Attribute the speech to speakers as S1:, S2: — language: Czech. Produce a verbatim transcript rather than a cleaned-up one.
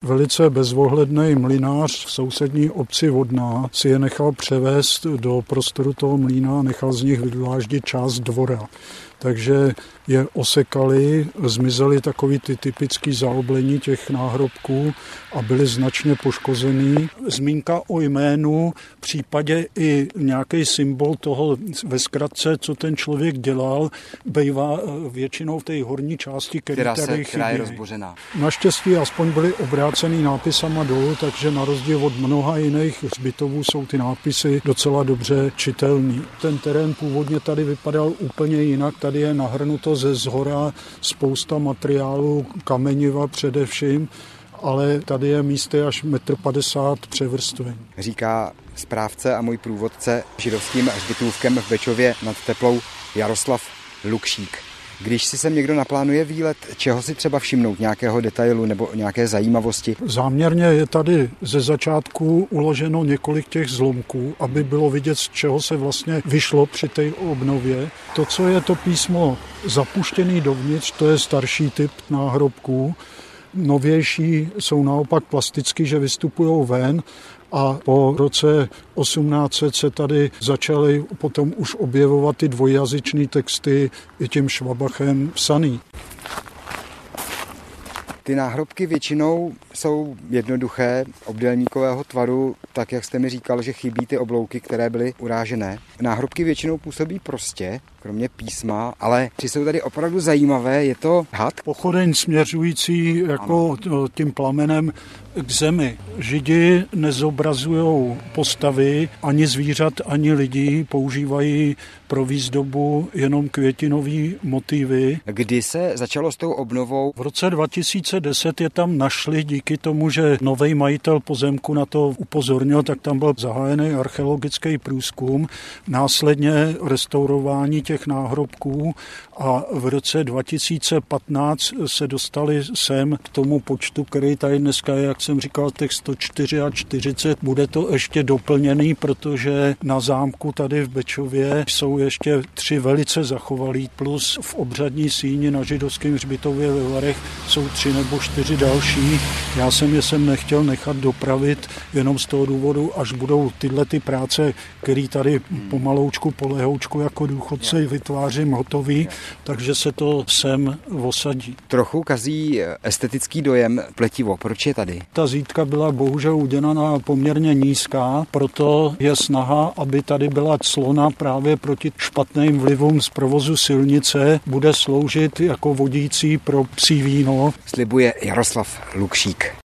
S1: Velice bezohledný mlynář v sousední obci Vodná si je nechal převést do prostoru toho mlýna a nechal z nich vydláždit část dvora. Takže je osekali, zmizely takový ty typický zaoblení těch náhrobků a byly značně poškozený. Zmínka o jménu, v případě i nějaký symbol toho ve zkratce, co ten člověk dělal, bývá většinou v té horní části, která,
S2: která,
S1: tady
S2: se, která je
S1: chybí.
S2: rozbořená.
S1: Naštěstí aspoň byly obrácený nápisama dolů, takže na rozdíl od mnoha jiných hřbitovů jsou ty nápisy docela dobře čitelný. Ten terén původně tady vypadal úplně jinak, tady je nahrnuto ze zhora spousta materiálu, kameniva především, ale tady je místy až metr padesát převrstvení.
S2: Říká správce a můj průvodce židovským hřbitovkem v Bečově nad Teplou Jaroslav Lukšík. Když si sem někdo naplánuje výlet, čeho si třeba všimnout, nějakého detailu nebo nějaké zajímavosti?
S1: Záměrně je tady ze začátku uloženo několik těch zlomků, aby bylo vidět, z čeho se vlastně vyšlo při té obnově. To, co je to písmo zapuštěný dovnitř, to je starší typ náhrobků. Novější jsou naopak plasticky, že vystupují ven. A po roce osmnáct set se tady začaly potom už objevovat ty dvojjazyčné texty i tím Švabachem psaný.
S2: Ty náhrobky většinou jsou jednoduché, obdélníkového tvaru, tak jak jste mi říkal, že chybí ty oblouky, které byly urážené. Náhrobky většinou působí prostě, kromě písma, ale ty jsou tady opravdu zajímavé, je to had?
S1: Pochodeň směřující jako ano. tím plamenem k zemi. Židi nezobrazují postavy, ani zvířat, ani lidí, používají pro výzdobu jenom květinový motivy.
S2: Kdy se začalo s tou obnovou?
S1: V roce dva tisíce deset je tam našli, díky tomu, že nový majitel pozemku na to upozornil, tak tam byl zahájený archeologický průzkum, následně restaurování těch náhrobků a v roce dva tisíce patnáct se dostali sem k tomu počtu, který tady dneska je, jak jsem říkal, těch sto čtyřicet čtyři. Bude to ještě doplněný, protože na zámku tady v Bečově jsou ještě tři velice zachovalí, plus v obřadní síni na židovském hřbitově ve Varech jsou tři nebo čtyři další. Já jsem je sem nechtěl nechat dopravit jenom z toho důvodu, až budou tyhle ty práce, které tady pomaloučku, polehoučku jako důchodci vytvářím hotový, takže se to sem osadí.
S2: Trochu kazí estetický dojem pletivo. Proč je tady?
S1: Ta zítka byla bohužel udělaná poměrně nízká, proto je snaha, aby tady byla clona právě proti špatným vlivům z provozu silnice, bude sloužit jako vodící pro psí víno.
S2: Slibuje Jaroslav Lukšík.